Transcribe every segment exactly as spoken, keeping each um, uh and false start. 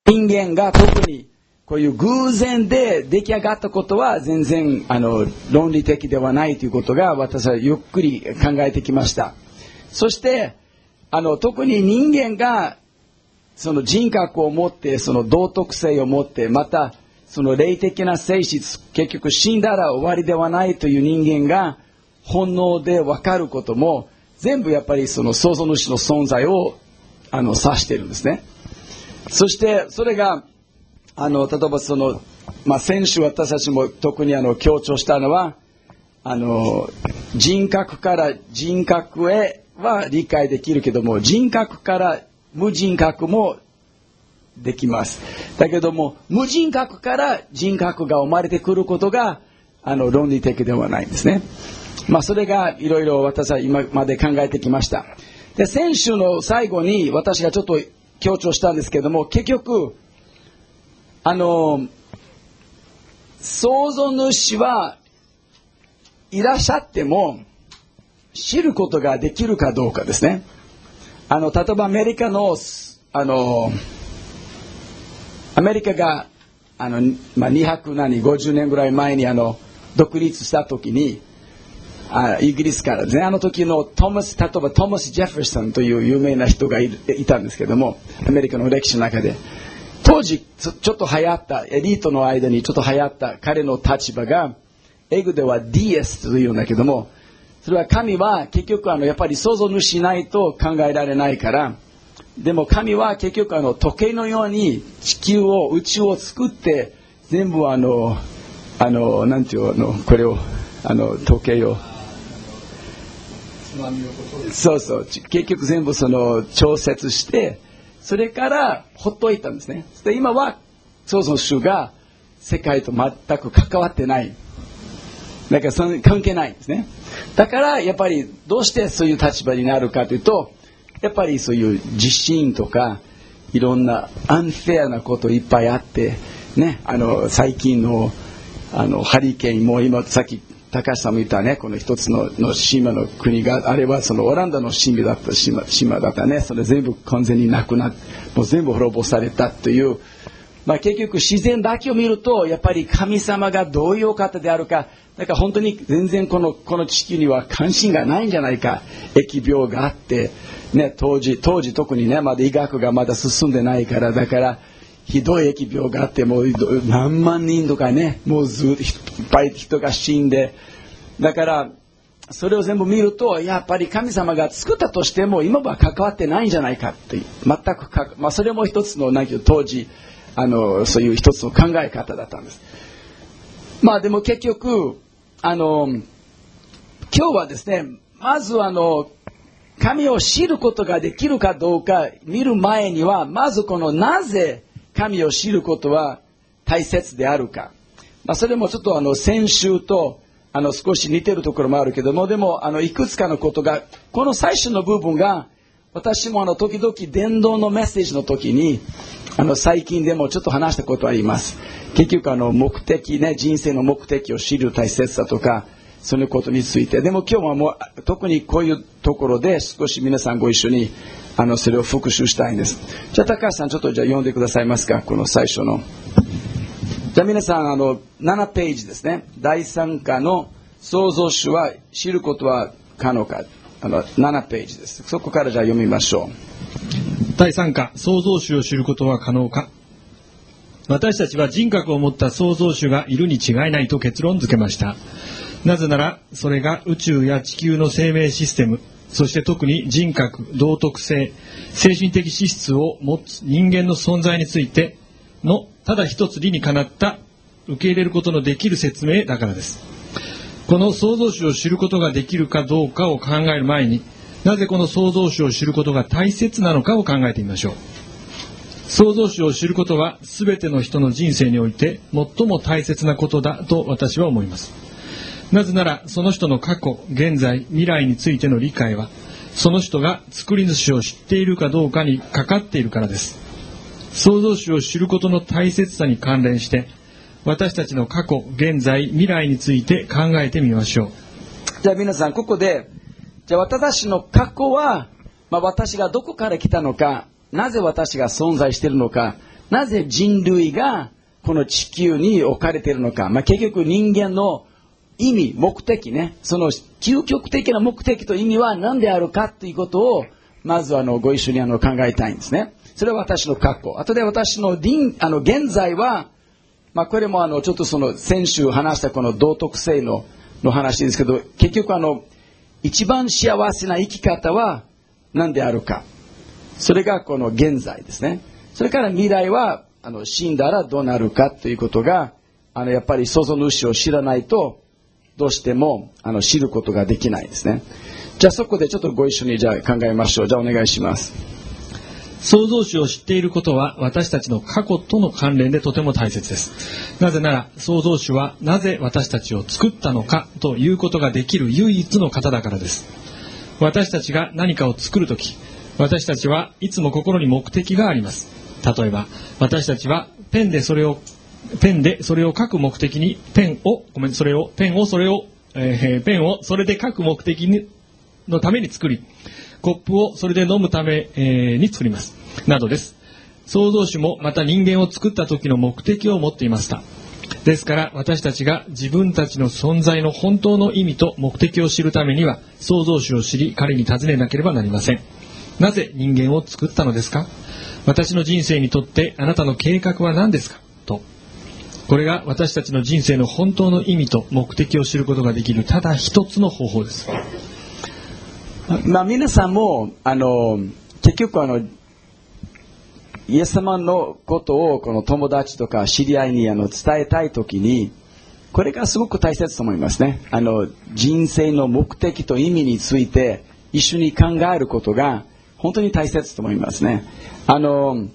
人間が特にこういう偶然で出来上がったことは全然あの論理的ではないということが私はゆっくり考えてきました。そしてあの特に人間がその人格を持ってその道徳性を持ってまたその霊的な性質、結局死んだら終わりではないという人間が本能で分かることも全部やっぱりその創造主の存在をあの指しているんですね。そしてそれがあの例えばその、まあ、先週私たちも特にあの強調したのはあの人格から人格へは理解できるけども人格から無人格もできます。だけども無人格から人格が生まれてくることがあの論理的ではないんですね。まあそれがいろいろ私は今まで考えてきました。で先週の最後に私がちょっと強調したんですけども結局あの創造主はいらっしゃっても知ることができるかどうかですね。あの例えばアメリカのあのアメリカがあの、まあ、にひゃくごじゅうねんぐらい前にあの独立した時にあイギリスからですねあの時のトマス例えばトマス・ジェファーソンという有名な人が い, いたんですけどもアメリカの歴史の中で当時ちょっと流行ったエリートの間にちょっと流行った彼の立場が英語では ディーエス というんだけどもそれは神は結局あのやっぱり創造主しないと考えられないからでも神は結局あの時計のように地球を宇宙を作って全部あのあのなんていうのこれをあの時計をそうそう結局全部その調節してそれからほっといたんですね。で今は創造主が世界と全く関わってないだからその関係ないんですね。だからやっぱりどうしてそういう立場になるかというとやっぱりそういう地震とかいろんなアンフェアなこといっぱいあってねあの最近のあのハリケーンも今さっき高橋さんも言ったねこの一つ の, の島の国があればそのオランダの島だった 島, 島だったねそれ全部完全になくなってもう全部滅ぼされたという、まあ、結局自然だけを見るとやっぱり神様がどういう方であるかだから本当に全然このこの地球には関心がないんじゃないか疫病があってね、当時当時特にねまだ医学がまだ進んでないからだからひどい疫病があってもう何万人とかねもうずっといっぱい人が死んでだからそれを全部見るとやっぱり神様が作ったとしても今は関わってないんじゃないかって全くか、まあ、それも一つのなんか当時あのそういう一つの考え方だったんです。まあでも結局あの今日はですねまずあの神を知ることができるかどうか見る前にはまずこのなぜ神を知ることは大切であるか、まあ、それもちょっとあの先週とあの少し似てるところもあるけどもでもあのいくつかのことがこの最初の部分が私もあの時々伝道のメッセージの時にあの最近でもちょっと話したことあります。結局あの目的ね人生の目的を知る大切さとかそのことについてでも今日はもう特にこういうところで少し皆さんご一緒にあのそれを復習したいんです。じゃあ高橋さんちょっとじゃあ読んでくださいますかこの最初のじゃあ皆さんあのななページですねだいさん課の創造主は知ることは可能かあのななページですそこからじゃあ読みましょうだいさん課創造主を知ることは可能か私たちは人格を持った創造主がいるに違いないと結論付けました。なぜならそれが宇宙や地球の生命システムそして特に人格、道徳性、精神的資質を持つ人間の存在についてのただ一つ理にかなった受け入れることのできる説明だからです。この創造主を知ることができるかどうかを考える前になぜこの創造主を知ることが大切なのかを考えてみましょう。創造主を知ることは全ての人の人生において最も大切なことだと私は思います。なぜならその人の過去、現在、未来についての理解はその人が作り主を知っているかどうかにかかっているからです。創造主を知ることの大切さに関連して私たちの過去、現在、未来について考えてみましょう。 じゃあ皆さんここでじゃあ私の過去は、まあ、私がどこから来たのかなぜ私が存在しているのかなぜ人類がこの地球に置かれているのか。まあ、結局人間の意味、目的ね。その究極的な目的と意味は何であるかということを、まずあのご一緒にあの考えたいんですね。それは私の過去。あとで私のあの現在は、まあ、これもあのちょっとその先週話したこの道徳性のの話ですけど、結局あの一番幸せな生き方は何であるか。それがこの現在ですね。それから未来はあの死んだらどうなるかということが、あのやっぱり創造主を知らないとどうしてもあの知ることができないですね。じゃあそこでちょっとご一緒にじゃあ考えましょう。じゃあお願いします。 創造主を知っていることは私たちの過去との関連でとても大切です。なぜなら創造主はなぜ私たちを作ったのかということができる唯一の方だからです。私たちが何かを作るとき、私たちはいつも心に目的があります。例えば私たちはペンでそれをペンでそれを書く目的にペンをごめんそれをペンをそれを、えー、ペンをそれで書く目的にのために作り、コップをそれで飲むため、えー、に作りますなどです。創造主もまた人間を作った時の目的を持っていました。ですから私たちが自分たちの存在の本当の意味と目的を知るためには創造主を知り彼に尋ねなければなりません。なぜ人間を作ったのですか？私の人生にとってあなたの計画は何ですか？と。これが私たちの人生の本当の意味と目的を知ることができるただ一つの方法です。 まあ、皆さんもあの結局あのイエス様のことをこの友達とか知り合いにあの伝えたいときにこれがすごく大切と思いますね。あの人生の目的と意味について一緒に考えることが本当に大切と思いますね。あの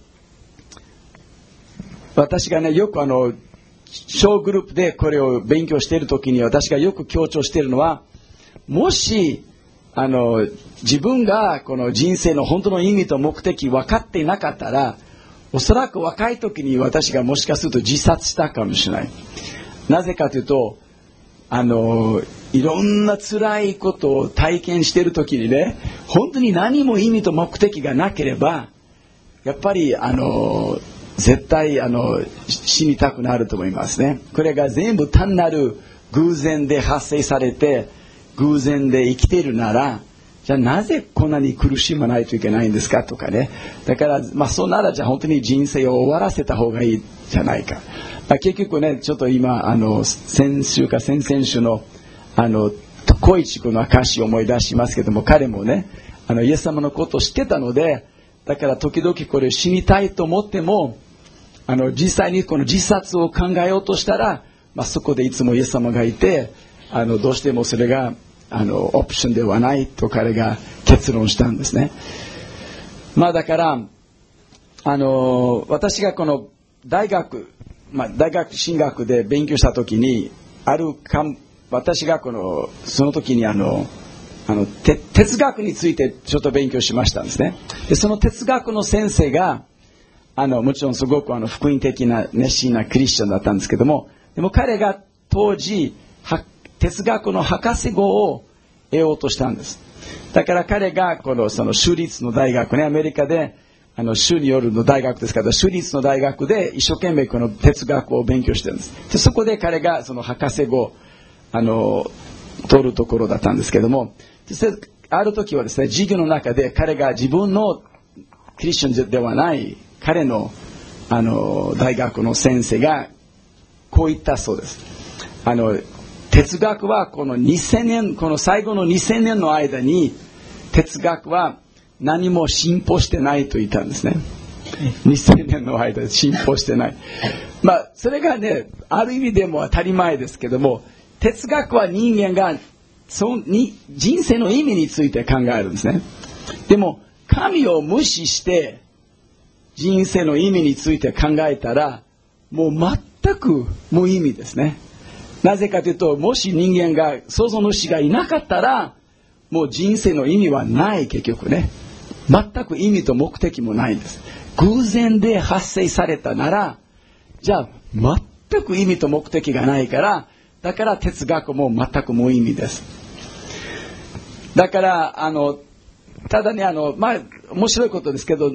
私がねよくあの小グループでこれを勉強しているときに私がよく強調しているのは、もしあの自分がこの人生の本当の意味と目的分かっていなかったら、おそらく若い時に私がもしかすると自殺したかもしれない。なぜかというと、あのいろんな辛いことを体験している時にね、本当に何も意味と目的がなければやっぱりあの絶対あの死にたくなると思いますね。これが全部単なる偶然で発生されて偶然で生きているなら、じゃあなぜこんなに苦しまないといけないんですかとかね。だから、まあ、そうならじゃあ本当に人生を終わらせた方がいいじゃないか。まあ、結局ね、ちょっと今あの先週か先々週のあの小市君の歌詞を思い出しますけども、彼もねあのイエス様のことを知ってたので、だから時々これ死にたいと思ってもあの実際にこの自殺を考えようとしたら、まあ、そこでいつもイエス様がいて、あのどうしてもそれがあのオプションではないと彼が結論したんですね。まあだからあの私がこの大学、まあ、大学進学で勉強した時にあるかん私がこのその時にあのあのて哲学についてちょっと勉強しましたんですね。でその哲学の先生があのもちろんすごくあの福音的な熱心なクリスチャンだったんですけども、でも彼が当時は哲学の博士号を得ようとしたんです。だから彼がこのその州立の大学ね、アメリカであの州によるの大学ですから、州立の大学で一生懸命この哲学を勉強してるんです。でそこで彼がその博士号あの取るところだったんですけども、ある時はですね、授業の中で彼が自分のクリスチャンではない彼のあの大学の先生がこう言ったそうです。あの哲学はこのにせんねん、この最後のにせんねんの間に哲学は何も進歩してないと言ったんですね。にせんねんの間で進歩してない。まあそれがね、ある意味でも当たり前ですけども、哲学は人間がそに人生の意味について考えるんですね。でも神を無視して人生の意味について考えたらもう全く無意味ですね。なぜかというと、もし人間が創造主がいなかったらもう人生の意味はない。結局ね、全く意味と目的もないんです。偶然で発生されたなら、じゃあ全く意味と目的がないから、だから哲学も全く無意味です。だからあのただね、あのまあ面白いことですけど、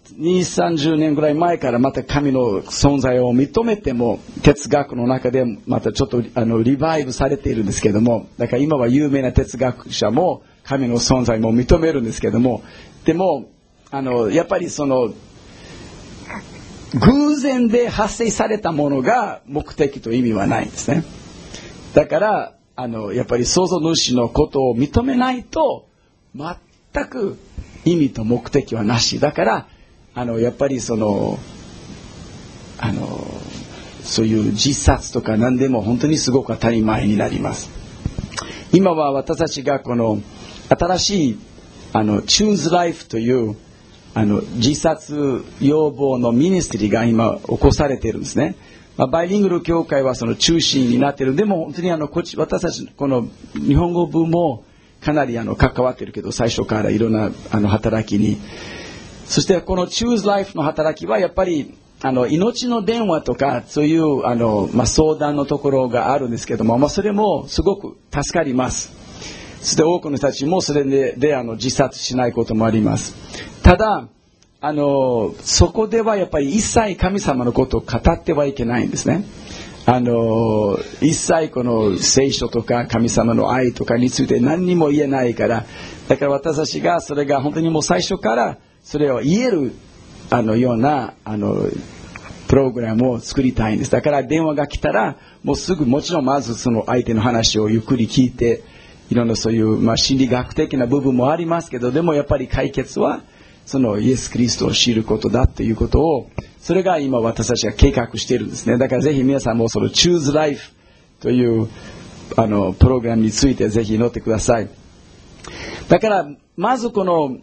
にじゅう、さんじゅうねんぐらい前からまた神の存在を認めても、哲学の中でまたちょっとあのリバイブされているんですけども、だから今は有名な哲学者も神の存在も認めるんですけども、でもあのやっぱりその偶然で発生されたものが目的と意味はないんですね。だからあのやっぱり創造主のことを認めないと全く意味と目的はなし。だからあのやっぱりそのあのそういう自殺とか何でも本当にすごく当たり前になります。今は私たちがこの新しいあの Choose Life というあの自殺予防のミニストリーが今起こされているんですね。まあ、バイリングル教会はその中心になっている。でも本当にあのこっち私たちこの日本語部もかなりあの関わっているけど、最初からいろんなあの働きに、そしてこの Choose Life の働きはやっぱりあの命の電話とかそういうあの、まあ、相談のところがあるんですけども、まあ、それもすごく助かります。そして多くの人たちもそれで、であの自殺しないこともあります。ただあのそこではやっぱり一切神様のことを語ってはいけないんですね。あの一切この聖書とか神様の愛とかについて何にも言えないから、だから私たちがそれが本当にもう最初からそれを言えるあのようなあのプログラムを作りたいんです。だから電話が来たらもうすぐ、もちろんまずその相手の話をゆっくり聞いて、いろんなそういう、まあ、心理学的な部分もありますけど、でもやっぱり解決はそのイエス・キリストを知ることだということを、それが今私たちが計画しているんですね。だからぜひ皆さんもその Choose Life というあのプログラムについてぜひ祈ってください。だからまずこの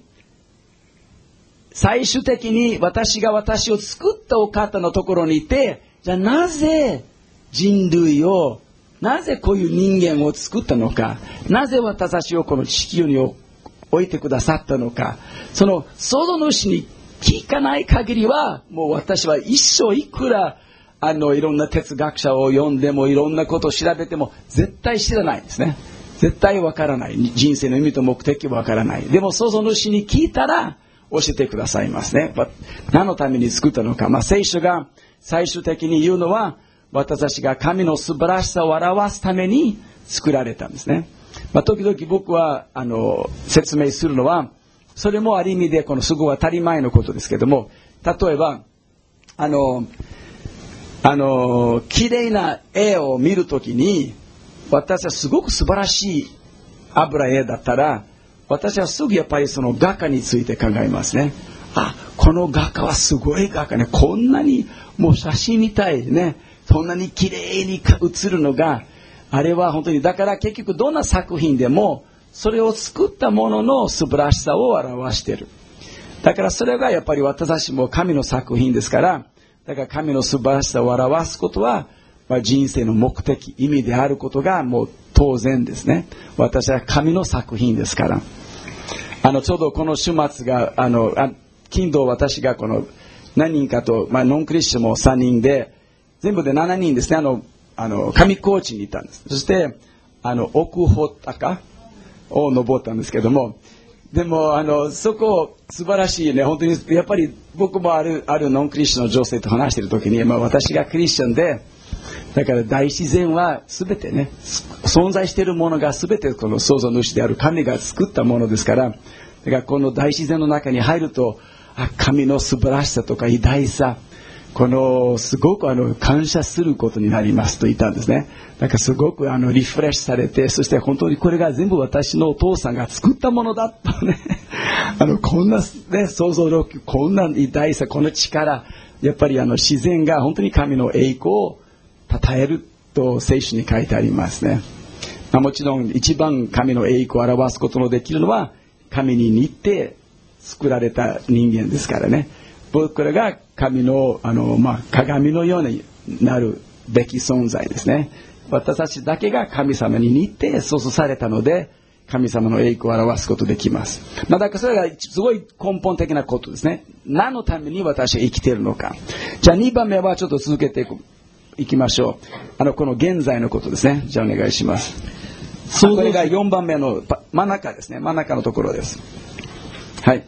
最終的に私が私を作ったお方のところにいて、じゃあなぜ人類を、なぜこういう人間を作ったのか、なぜ私たちをこの地球に置いてくださったのか、その創造主に聞かない限りは、もう私は一生いくらあのいろんな哲学者を読んでもいろんなことを調べても絶対知らないんですね。絶対わからない。人生の意味と目的はわからない。でも創造主に聞いたら教えてくださいますね。何のために作ったのか、まあ、聖書が最終的に言うのは、私たちが神の素晴らしさを表すために作られたんですね。まあ、時々僕はあの説明するのは、それもある意味でこのすごい当たり前のことですけども、例えばあのあの綺麗な絵を見るときに、私はすごく素晴らしい油絵だったら、私はすぐやっぱりその画家について考えますね。あ、この画家はすごい画家ね。こんなにもう写真みたいね、そんなに綺麗に写るのが、あれは本当に、だから結局どんな作品でもそれを作ったものの素晴らしさを表している。だからそれがやっぱり私たちも神の作品ですから、だから神の素晴らしさを表すことは、まあ、人生の目的、意味であることがもう当然ですね。私は神の作品ですから。あのちょうどこの週末があのあ金土私がこの何人かと、まあ、ノンクリスチャンもさんにんで全部でしちにんですね。あのあの上高地に行ったんです。そしてあの奥穂高を登ったんですけども、でもあのそこ素晴らしいね。本当にやっぱり僕もあるあるノンクリスチャンの女性と話している時に、まあ、私がクリスチャンで、だから大自然は全てね、存在しているものが全てこの創造主である神が作ったものですから、だからこの大自然の中に入ると、あ、神の素晴らしさとか偉大さ、このすごくあの感謝することになりますと言ったんですね。だからすごくあのリフレッシュされて、そして本当にこれが全部私のお父さんが作ったものだとね、あのこんな、ね、想像力、こんな偉大さ、この力、やっぱりあの自然が本当に神の栄光を称えると聖書に書いてありますね。まあ、もちろん一番神の栄光を表すことのできるのは神に似て作られた人間ですからね。僕らが神の、あの、まあ、鏡のようになるべき存在ですね。私たちだけが神様に似て創造されたので、神様の栄光を表すことできます。まあ、だからそれがすごい根本的なことですね。何のために私は生きているのか。じゃあにばんめはちょっと続けていく。いきましょう。あのこの現在のことですね。じゃあお願いします。これがよんばんめの真ん中ですね。真ん中のところです。はい。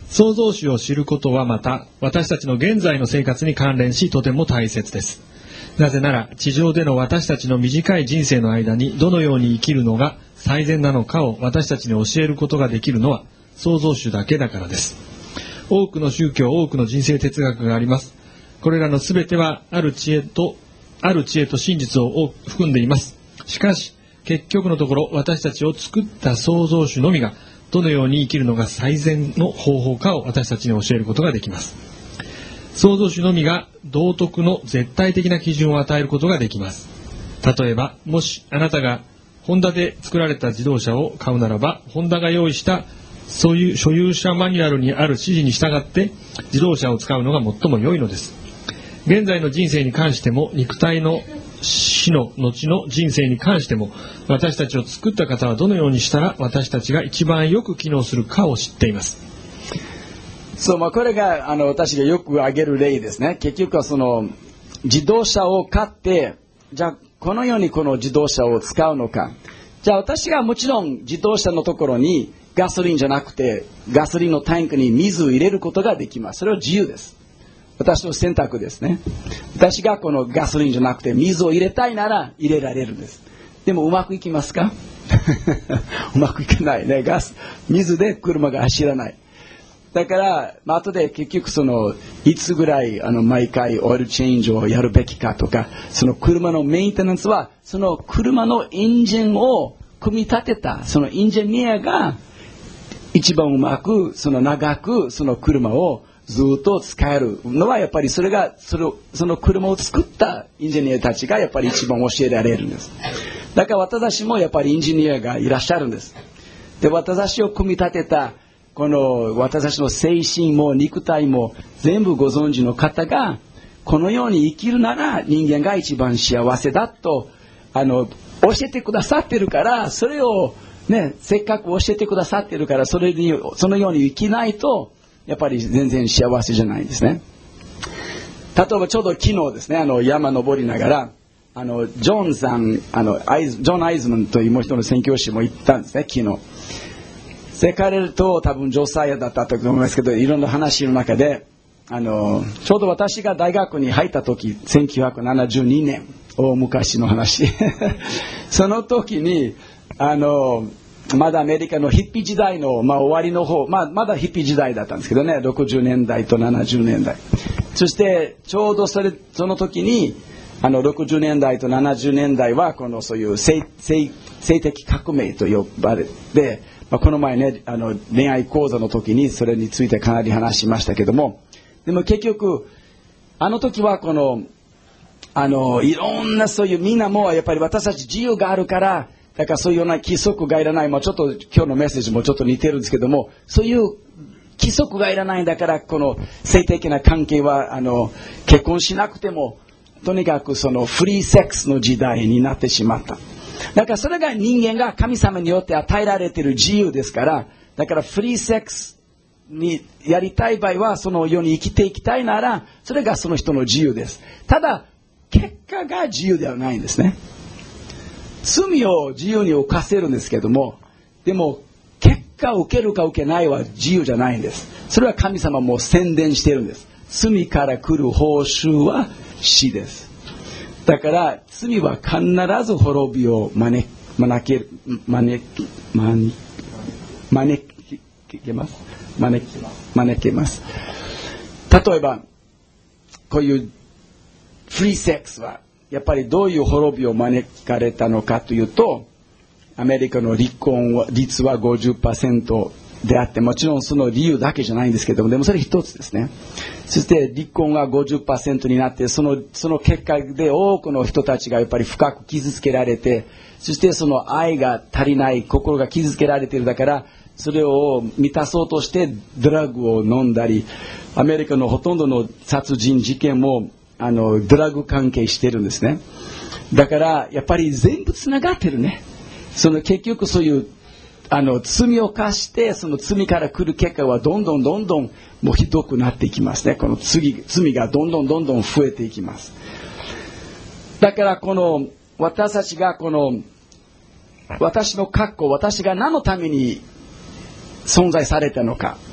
創造主を知ることはまた私たちの現在の生活に関連しとても大切です。なぜなら地上での私たちの短い人生の間にどのように生きるのが最善なのかを私たちに教えることができるのは創造主だけだからです。多くの宗教、多くの人生哲学があります。これらのすべてはある知恵とある知恵と真実を含んでいます。しかし結局のところ私たちを作った創造主のみがどのように生きるのが最善の方法かを私たちに教えることができます。創造主のみが道徳の絶対的な基準を与えることができます。例えば、もしあなたがホンダで作られた自動車を買うならば、ホンダが用意したそういう所有者マニュアルにある指示に従って自動車を使うのが最も良いのです。現在の人生に関しても肉体の死の後の人生に関しても私たちを作った方はどのようにしたら私たちが一番よく機能するかを知っています。 そう、まあ、これがあの私がよく挙げる例ですね。結局はその自動車を買ってじゃあこのようにこの自動車を使うのか。じゃあ私がもちろん自動車のところにガソリンじゃなくてガソリンのタンクに水を入れることができます。それは自由です。私の選択ですね。私がこのガソリンじゃなくて水を入れたいなら入れられるんです。でもうまくいきますか？うまくいかないね。ガス、水で車が走らない。だから、まあ、後で結局そのいつぐらいあの毎回オイルチェンジをやるべきかとか、その車のメンテナンスはその車のエンジンを組み立てたそのエンジニアが一番うまくその長くその車をずっと使えるのはやっぱりそれがそれその車を作ったエンジニアたちがやっぱり一番教えられるんです。だから私たちもやっぱりエンジニアがいらっしゃるんです。で、私たちを組み立てたこの私たちの精神も肉体も全部ご存知の方がこのように生きるなら人間が一番幸せだとあの教えてくださってるから、それをね、せっかく教えてくださってるからそれにそのように生きないとやっぱり全然幸せじゃないですね。例えばちょうど昨日ですね、あの山登りながらあのジョンさんあのアイズジョン・アイズマンというもう一人の宣教師も行ったんですね、昨日。で彼と多分ジョサイアだったと思いますけど、いろんな話の中であのちょうど私が大学に入った時せんきゅうひゃくななじゅうにねん、大昔の話その時にあのまだアメリカのヒッピー時代の、まあ、終わりの方、まあ、まだヒッピー時代だったんですけどね、ろくじゅうねんだいとななじゅうねんだい、そしてちょうどそれその時にあのろくじゅうねんだいとななじゅうねんだいはこのそういう 性, 性, 性的革命と呼ばれて、まあ、この前ねあの恋愛講座の時にそれについてかなり話しましたけども、でも結局あの時はこのあのいろんなそういうみんなもやっぱり私たち自由があるからだからそういうような規則がいらない、まあ、ちょっと今日のメッセージもちょっと似てるんですけども、そういう規則がいらないんだからこの性的な関係はあの結婚しなくてもとにかくそのフリーセックスの時代になってしまった。だからそれが人間が神様によって与えられている自由ですから、だからフリーセックスにやりたい場合はそのように生きていきたいならそれがその人の自由です。ただ結果が自由ではないんですね。罪を自由に犯せるんですけども、でも結果を受けるか受けないは自由じゃないんです。それは神様も宣伝しているんです。罪から来る報酬は死です。だから罪は必ず滅びを招き招け招き招招けます招き招けます。例えばこういうフリーセックスはやっぱりどういう滅びを招かれたのかというと、アメリカの離婚率は ごじゅっパーセント であって、もちろんその理由だけじゃないんですけども、でもそれ一つですね。そして離婚が ごじゅっパーセント になって、そのその結果で多くの人たちがやっぱり深く傷つけられて、そしてその愛が足りない、心が傷つけられているだから、それを満たそうとしてドラッグを飲んだり、アメリカのほとんどの殺人事件もあのドラッグ関係してるんですね。だからやっぱり全部つながってるね。その結局そういうあの罪を犯してその罪から来る結果はどんどんどんどんもうひどくなっていきますね。この罪、罪がどんどんどんどん増えていきます。だからこの私たちがこの私の格好、私が何のために存在されたのか、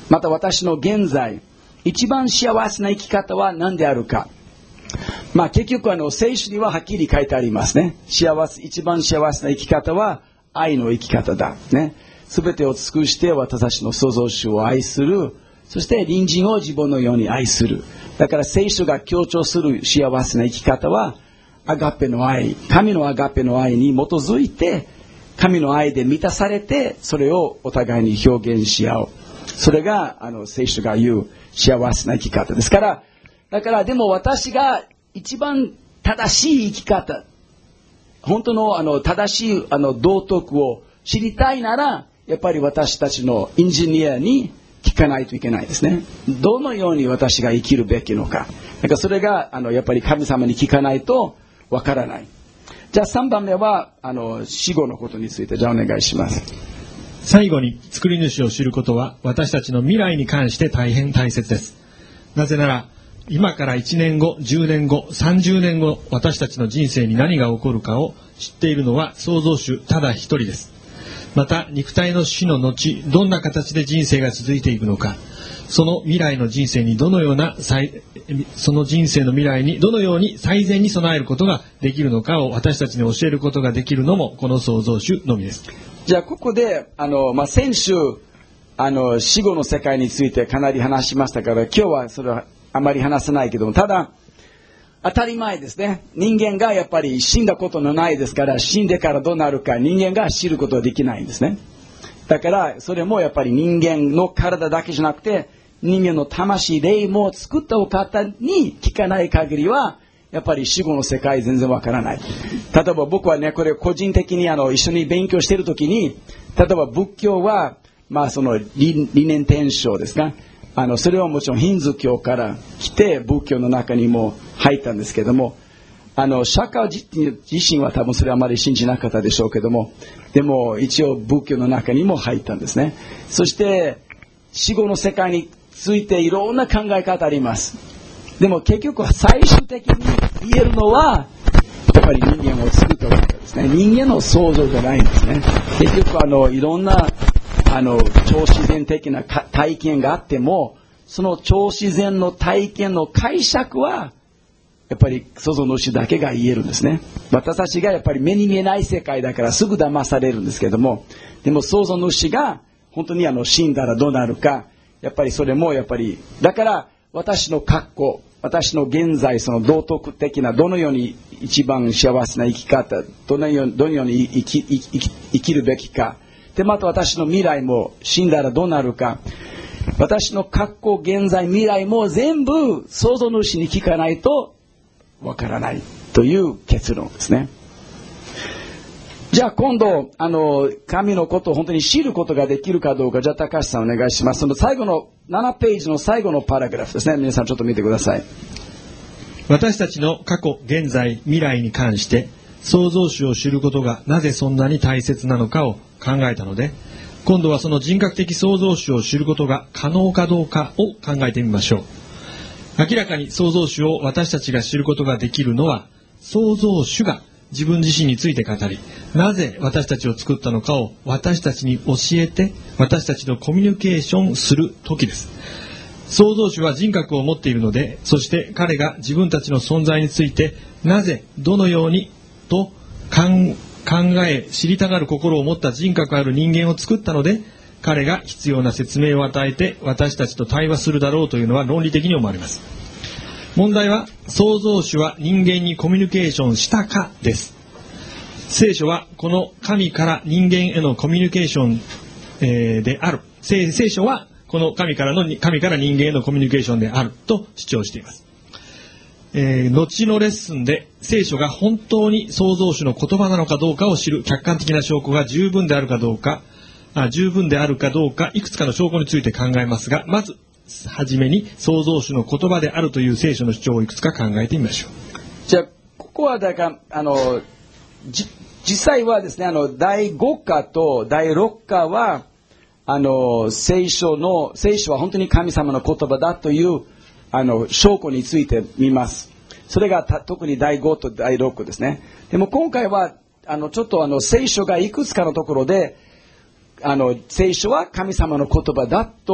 また私の現在、一番幸せな生き方は何であるか。まあ結局あの聖書にははっきり書いてありますね。幸せ、一番幸せな生き方は愛の生き方だ。ね。すべてを尽くして私たちの創造主を愛する。そして隣人を自分のように愛する。だから聖書が強調する幸せな生き方は、アガペの愛、神のアガペの愛に基づいて、神の愛で満たされて、それをお互いに表現し合う。それが、あの、聖書が言う幸せな生き方ですから、だからでも私が一番正しい生き方、本当のあの正しいあの道徳を知りたいなら、やっぱり私たちのエンジニアに聞かないといけないですね。どのように私が生きるべきのか。だからそれがあのやっぱり神様に聞かないとわからない。じゃあさんばんめはあの死後のことについてじゃあお願いします。 最後に作り主を知ることは私たちの未来に関して大変大切です。なぜなら今からいちねんご、じゅうねんご、さんじゅうねんご、私たちの人生に何が起こるかを知っているのは創造主ただ一人です。また肉体の死の後、どんな形で人生が続いていくのか、その未来の人生にどのようなその人生の未来にどのように最善に備えることができるのかを私たちに教えることができるのもこの創造主のみです。 じゃあここであの、まあ、先週あの死後の世界についてかなり話しましたから、今日はそれはあまり話さないけども、ただ当たり前ですね。人間がやっぱり死んだことのないですから、死んでからどうなるか人間が知ることはできないんですね。だからそれもやっぱり人間の体だけじゃなくて、人間の魂、霊も作ったお方に聞かない限りはやっぱり死後の世界全然わからない。例えば僕はね、これ個人的にあの一緒に勉強しているときに、例えば仏教はまあその 理, 理念転生ですか、あのそれはもちろんヒンズー教から来て仏教の中にも入ったんですけども、あの釈迦自身は多分それはあまり信じなかったでしょうけども、でも一応仏教の中にも入ったんですね。そして死後の世界についていろんな考え方あります。でも結局は最終的に言えるのはやっぱり人間を作ったわけですね。人間の創造じゃないんですね。結局あのいろんなあの超自然的な体験があっても、その超自然の体験の解釈はやっぱり創造主だけが言えるんですね。私たちがやっぱり目に見えない世界だからすぐ騙されるんですけども、でも創造主が本当にあの死んだらどうなるか、やっぱりそれもやっぱりだから私の格好、私の現在その道徳的などのように一番幸せな生き方、どのように、どのように生き、生き、生きるべきか、でまた私の未来も死んだらどうなるか、私の過去、現在、未来も全部創造主に聞かないとわからないという結論ですね。じゃあ今度あの神のことを本当に知ることができるかどうか、じゃあ高橋さんお願いします。その最後のななページの最後のパラグラフですね。皆さんちょっと見てください。 私たちの過去、現在、未来に関して創造主を知ることがなぜそんなに大切なのかを考えたので、今度はその人格的創造主を知ることが可能かどうかを考えてみましょう。明らかに創造主を私たちが知ることができるのは、創造主が自分自身について語り、なぜ私たちを作ったのかを私たちに教えて、私たちとコミュニケーションする時です。創造主は人格を持っているので、そして彼が自分たちの存在についてなぜ、どのようにと考え、知りたがる心を持った人格ある人間を作ったので、彼が必要な説明を与えて私たちと対話するだろうというのは論理的に思われます。問題は、創造主は人間にコミュニケーションしたかです。聖書はこの神から人間へのコミュニケーション、えー、である。聖書はこの神からの神から人間へのコミュニケーションであると主張しています。えー、後のレッスンで聖書が本当に創造主の言葉なのかどうかを知る客観的な証拠が十分であるかどうか、あ十分であるかどうか、いくつかの証拠について考えますが、まずはじめに創造主の言葉であるという聖書の主張をいくつか考えてみましょう。 じゃあここはだからあのじ実際はですね、あのだいご課とだいろっ課はあの聖書の聖書は本当に神様の言葉だというあの証拠について見ます。それが特にだいごとだいろっこですね。でも今回はあのちょっとあの聖書がいくつかのところであの聖書は神様の言葉だと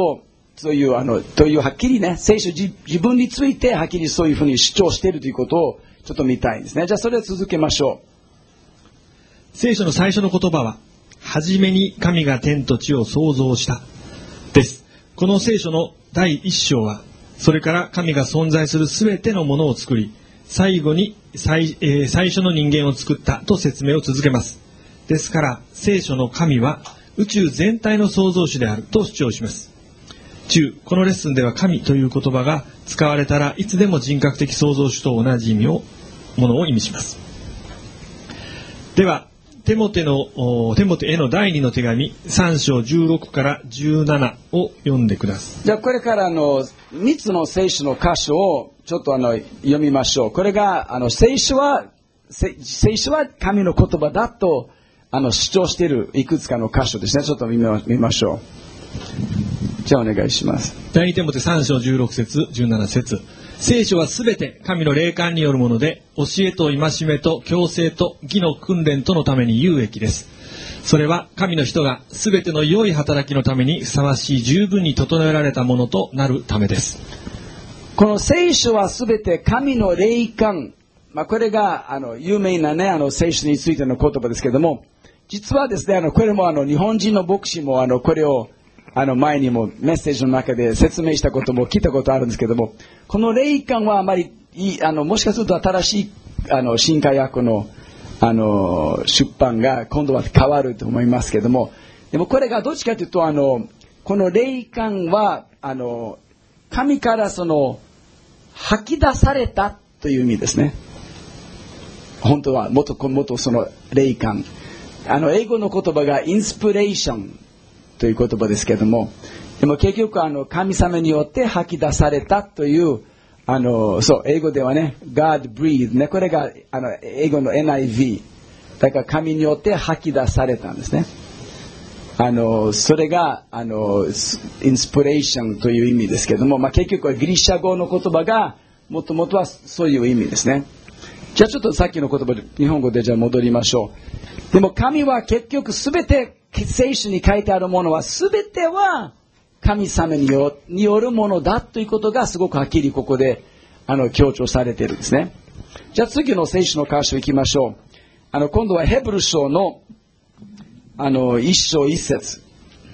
そういう、あの、というはっきりね、聖書自、自分についてはっきりそういうふうに主張しているということをちょっと見たいんですね。じゃあそれを続けましょう。聖書の最初の言葉は、はじめに神が天と地を創造したです。この聖書の第一章は、それから神が存在するすべてのものを作り、最後に 最,、えー、最初の人間を作ったと説明を続けます。ですから聖書の神は宇宙全体の創造主であると主張します。中このレッスンでは神という言葉が使われたらいつでも人格的創造主と同じ意味をものを意味します。ではテモテのテモテへの第二の手紙さん章じゅうろくからじゅうななを読んでください。 じゃあこれからあのみっつの聖書の箇所をちょっとあの読みましょう。これがあの聖書は聖書は神の言葉だとあの主張しているいくつかの箇所ですね。ちょっと見ま、見ましょう。じゃあお願いします。 第二テモテさん章じゅうろく節じゅうなな節。聖書はすべて神の霊感によるもので、教えと戒めと矯正と義の訓練とのために有益です。それは神の人がすべての良い働きのためにふさわしい十分に整えられたものとなるためです。 この聖書はすべて神の霊感、まあ、これがあの有名なねあの聖書についての言葉ですけれども、実はですねあのこれもあの日本人の牧師もあのこれをあの前にもメッセージの中で説明したことも聞いたことあるんですけども、この霊感はあまりいいあのもしかすると新しいあの新海訳のあの出版が今度は変わると思いますけども、でもこれがどっちかというとあのこの霊感はあの神からその吐き出されたという意味ですね。本当はもっともっとその霊感、あの英語の言葉がインスピレーションという言葉ですけども、でも結局あの神様によって吐き出されたというあのそう英語ではね God breathed ね、これがあの英語の エヌアイブイ だから神によって吐き出されたんですね。あのそれがあのインスピレーションという意味ですけども、まあ、結局はギリシャ語の言葉がもともとはそういう意味ですね。じゃあちょっとさっきの言葉で日本語でじゃあ戻りましょう。でも神は結局すべて聖書に書いてあるものはすべては神様によ、によるものだということがすごくはっきりここであの強調されているんですね。じゃあ次の聖書の箇所行きましょう。あの今度はヘブル書のあの一章一節。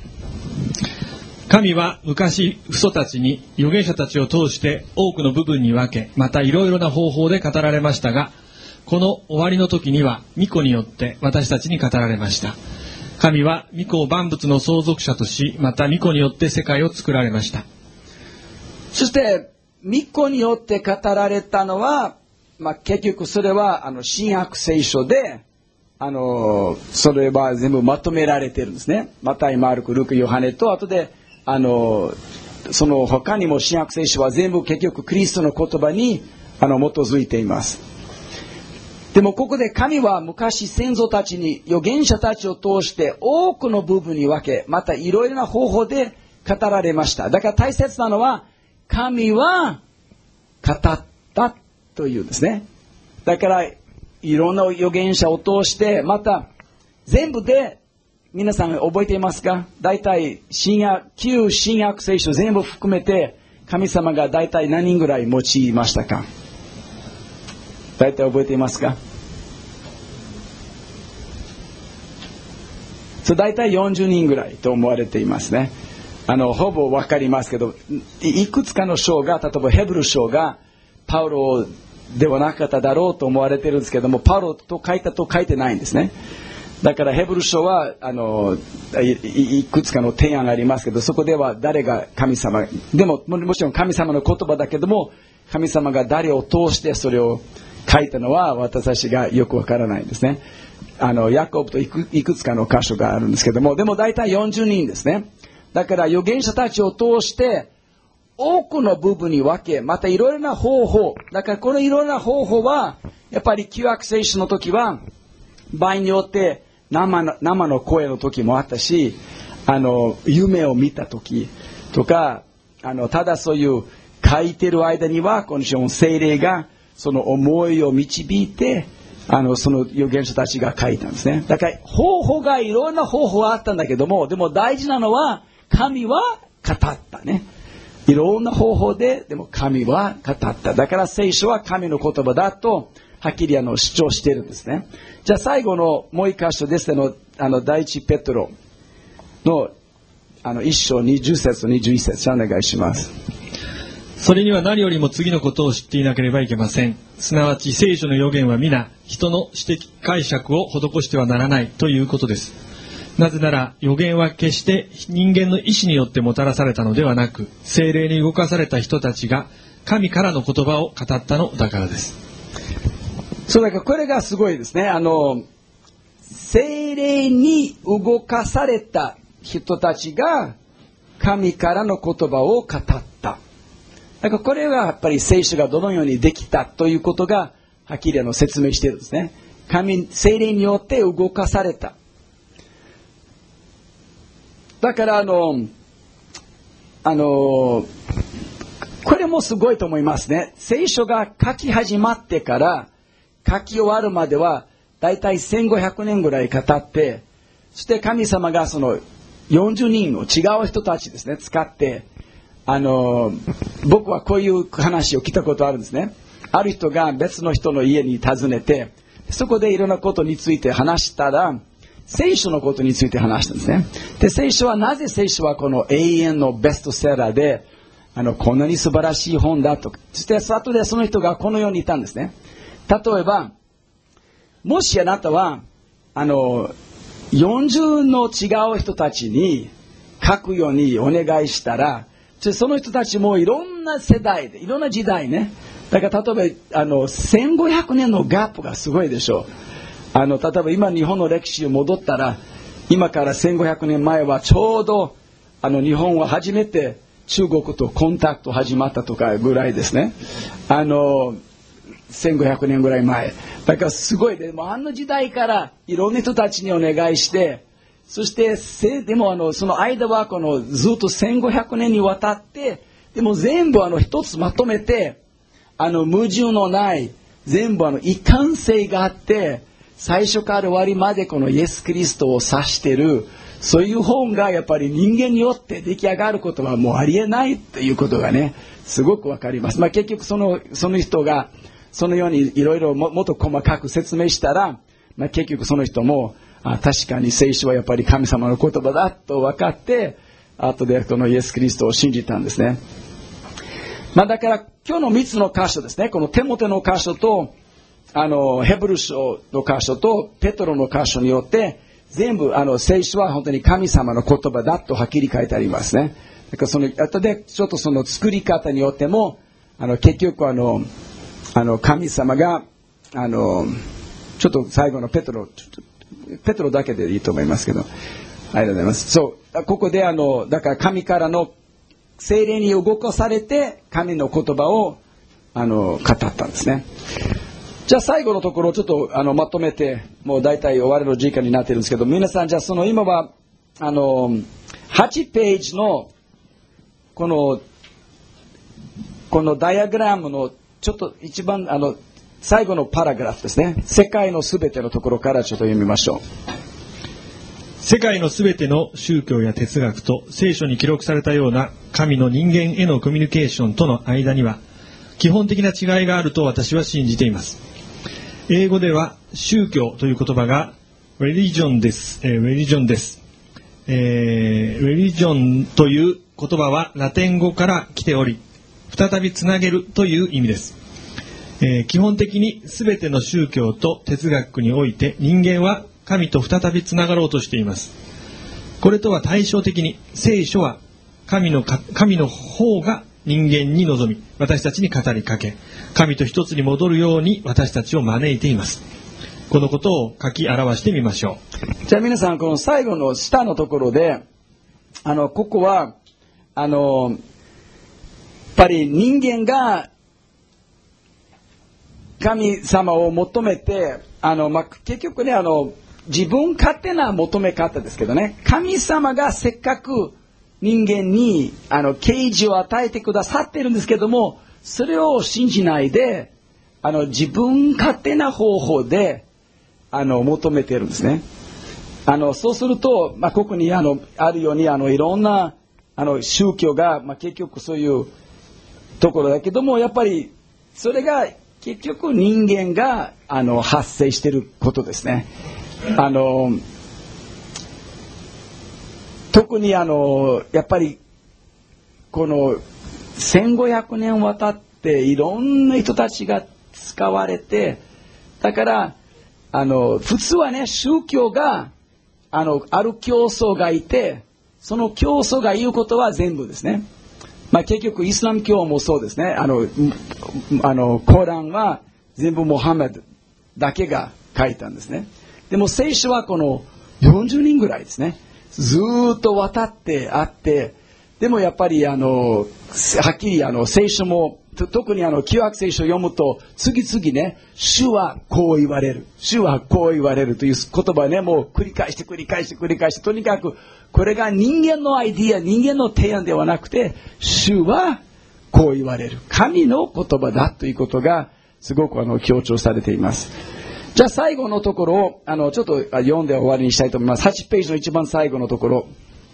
神は昔父祖たちに預言者たちを通して多くの部分に分け、またいろいろな方法で語られましたが、この終わりの時には御子によって私たちに語られました。神は御子を万物の相続者とし、また御子によって世界を作られました。 そして御子によって語られたのは、まあ、結局それはあの新約聖書であのそれは全部まとめられているんですね。マタイ、マルコ、ルカ、ヨハネと後であのその他にも新約聖書は全部結局キリストの言葉にあの基づいています。でもここで神は昔先祖たちに預言者たちを通して多くの部分に分け、またいろいろな方法で語られました。だから大切なのは神は語ったというんですね。だからいろんな預言者を通してまた全部で皆さん覚えていますか？大体新約旧新約聖書全部含めて神様が大体何人ぐらい用いましたか？大体覚えていますか？そう大体よんじゅうにんぐらいと思われていますね。あのほぼ分かりますけど、いくつかの章が例えばヘブル書がパウロではなかっただろうと思われているんですけども、パウロと書いたと書いてないんですね。だからヘブル書はあの い, いくつかの提案がありますけど、そこでは誰が神様でももちろん神様の言葉だけども、神様が誰を通してそれを書いたのは私たちがよくわからないんですね。あのヤコブとい く, いくつかの箇所があるんですけども、でも大体よんじゅうにんですね。だから預言者たちを通して多くの部分に分け、またいろいろな方法、だからこのいろいろな方法はやっぱり旧約聖書の時は場合によって生 の, 生の声の時もあったし、あの夢を見た時とか、あのただそういう書いてる間にはこの聖霊がその思いを導いて、あのその預言者たちが書いたんですね。だから方法がいろんな方法があったんだけども、でも大事なのは神は語ったね。いろんな方法で、でも神は語った。だから聖書は神の言葉だと、はっきりあの主張しているんですね。じゃあ最後のもう一箇所ですの、あの、第一ペトロの、あの、一章にじゅっ節とにじゅういち節、お願いします。 それには何よりも次のことを知っていなければいけません。すなわち聖書の預言は皆、人の私的解釈を施してはならないということです。なぜなら預言は決して人間の意志によってもたらされたのではなく、聖霊に動かされた人たちが神からの言葉を語ったのだからです。 そうだからこれがすごいですね。あの、聖霊に動かされた人たちが神からの言葉を語った。だからこれはやっぱり聖書がどのようにできたということがはっきりあの説明しているんですね。神、聖霊によって動かされた。だからあの、あの、これもすごいと思いますね。聖書が書き始まってから書き終わるまではだいたいせんごひゃくねんぐらいかかって、そして神様がそのよんじゅうにんの違う人たちですね、使って、あの、僕はこういう話を聞いたことあるんですね。ある人が別の人の家に訪ねて、そこでいろんなことについて話したら、聖書のことについて話したんですね。で、聖書はなぜ聖書はこの永遠のベストセラーで、あの、こんなに素晴らしい本だと。そして後でその人がこのように言ったんですね。例えば、もしあなたは、あの、よんじゅうの違う人たちに書くようにお願いしたら、その人たちもいろんな世代で、いろんな時代ね。だから例えば、あの、せんごひゃくねんのガップがすごいでしょう。あの、例えば今日本の歴史を戻ったら、今からせんごひゃくねんまえはちょうど、あの、日本は初めて中国とコンタクト始まったとかぐらいですね。あの、せんごひゃくねんぐらい前。だからすごいで、もあの時代からいろんな人たちにお願いして、そして、でもあの、その間はこのずっとせんごひゃくねんにわたって、でも全部あの一つまとめて、あの矛盾のない、全部あの一貫性があって、最初から終わりまでこのイエス・キリストを指している、そういう本がやっぱり人間によって出来上がることはもうありえないということがね、すごくわかります。まあ結局その、その人がそのようにいろいろもっと細かく説明したら、まあ結局その人も、あ、確かに聖書はやっぱり神様の言葉だと分かって、後でこのイエス・キリストを信じたんですね。まあだから今日のみっつの箇所ですね、このテモテの箇所と、あの、ヘブル書の箇所とペトロの箇所によって、全部あの聖書は本当に神様の言葉だとはっきり書いてありますね。だからその後でちょっとその作り方によっても、あの結局あの、あの神様が、あの、ちょっと最後のペトロ、ちょっとペトロだけでいいと思いますけど、ありがとうございます。そう、ここであの、だから神からの聖霊に動かされて、神の言葉をあの語ったんですね。じゃあ最後のところをちょっとあのまとめて、もう大体終わりの時間になっているんですけど、皆さんじゃあその今はあのはちページのこのこのダイアグラムのちょっと一番あの最後のパラグラフですね。世界のすべてのところからちょっと読みましょう。 世界のすべての宗教や哲学と聖書に記録されたような神の人間へのコミュニケーションとの間には基本的な違いがあると私は信じています。英語では宗教という言葉が religion です。えー、religion です。えー、religion という言葉はラテン語から来ており、再びつなげるという意味です。えー、基本的に全ての宗教と哲学において人間は神と再びつながろうとしています。これとは対照的に聖書は神のか、神の方が人間に臨み、私たちに語りかけ、神と一つに戻るように私たちを招いています。このことを書き表してみましょう。じゃあ皆さん、この最後の下のところで、あのここはあのやっぱり人間が神様を求めて、あの、まあ、結局ね、あの自分勝手な求め方ですけどね、神様がせっかく人間にあの啓示を与えてくださっているんですけども、それを信じないで、あの自分勝手な方法であの求めているんですね。あのそうすると、まあ、ここにあのあるようにあのいろんなあの宗教が、まあ、結局そういうところだけども、やっぱりそれが結局人間があの発生していることですね。あの特にあのやっぱりこのせんごひゃくねん渡っていろんな人たちが使われて、だからあの普通はね、宗教があのある教祖がいて、その教祖が言うことは全部ですね。まあ、結局イスラム教もそうですね。あのあのコーランは全部モハメドだけが書いたんですね。でも聖書はこのよんじゅうにんぐらいですね。ずーっと渡ってあって、でもやっぱりあのはっきりあの聖書も特にあの旧約聖書を読むと次々ね、主はこう言われる、主はこう言われるという言葉をね、もう繰り返して繰り返して繰り返して、とにかくこれが人間のアイディア、人間の提案ではなくて、主はこう言われる、神の言葉だということがすごくあの強調されています。じゃあ最後のところをあのちょっと読んで終わりにしたいと思います。はちページの一番最後のところ。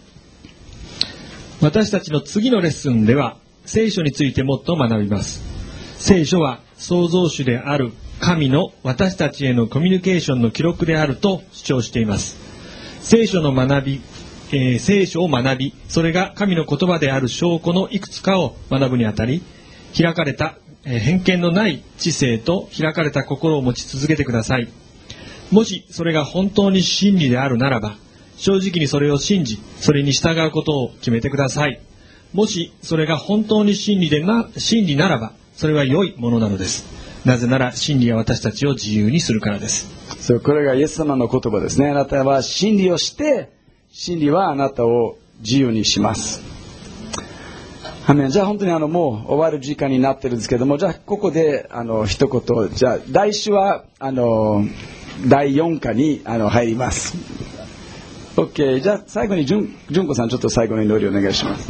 私たちの次のレッスンでは聖書についてもっと学びます。聖書は創造主である神の私たちへのコミュニケーションの記録であると主張しています。聖書の学び、えー、聖書を学び、それが神の言葉である証拠のいくつかを学ぶにあたり、開かれた、えー、偏見のない知性と開かれた心を持ち続けてください。もしそれが本当に真理であるならば、正直にそれを信じ、それに従うことを決めてください。もしそれが本当に真理でな、真理ならば、それは良いものなのです。なぜなら真理は私たちを自由にするからです。 そう、これがイエス様の言葉ですね。あなたは真理をして、真理はあなたを自由にします。アメン。じゃあ本当にあのもう終わる時間になってるんですけども、じゃあここであの一言、じゃあ来週はあのだいよん課にあの入ります。OK。じゃあ最後にじゅん、じゅんこさん、ちょっと最後の祈りお願いします。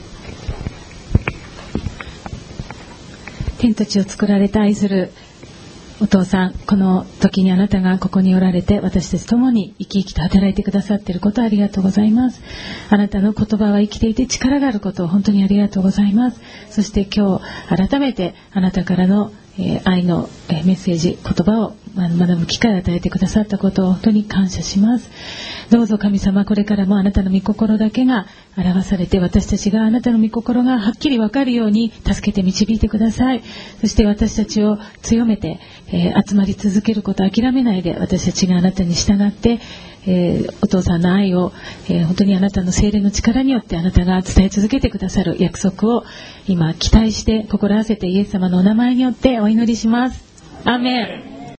天と地を作られた愛するお父さん、この時にあなたがここにおられて、私たち共に生き生きと働いてくださっていることをありがとうございます。あなたの言葉は生きていて力があることを本当にありがとうございます。そして今日改めてあなたからのえー、愛の、えー、メッセージ、言葉を学ぶ機会を与えてくださったことを本当に感謝します。どうぞ神様、これからもあなたの御心だけが表されて、私たちがあなたの御心がはっきり分かるように助けて導いてください。そして私たちを強めて、えー、集まり続けることを諦めないで、私たちがあなたに従って、えー、お父さんの愛を、えー、本当にあなたの聖霊の力によってあなたが伝え続けてくださる約束を今期待して心合わせてイエス様のお名前によってお祈りします。アーメン。